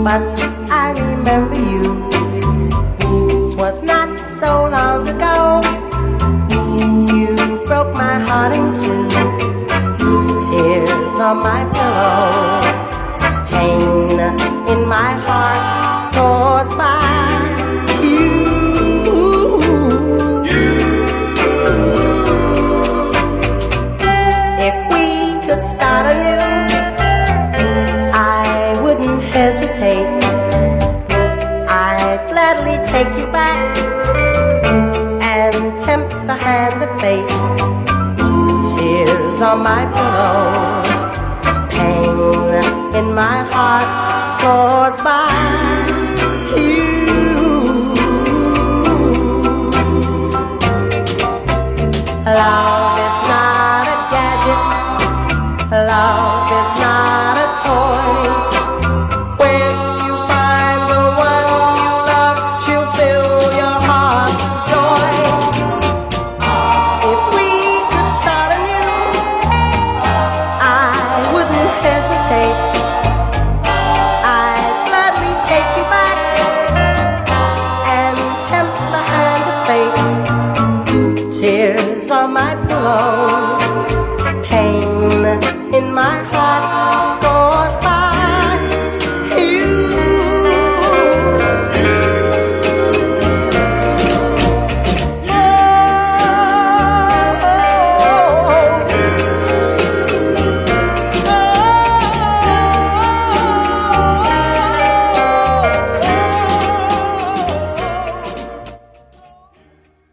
but I remember you. 'Twas not so long ago, you broke my heart in two. Tears on my pillow, pain in my heart caused by you. If we could start anew, I wouldn't hesitate. I'd gladly take you back and tempt the hand of fate. Tears on my pillow, pain in my heart caused by you. Love is not a gadget, love is not a toy. When you find the one you love, she'll fill your heart with joy. If we could start anew, I wouldn't hesitate. I'd gladly take you back and tempt the hand of fate. Tears on my pillow, pain in my heart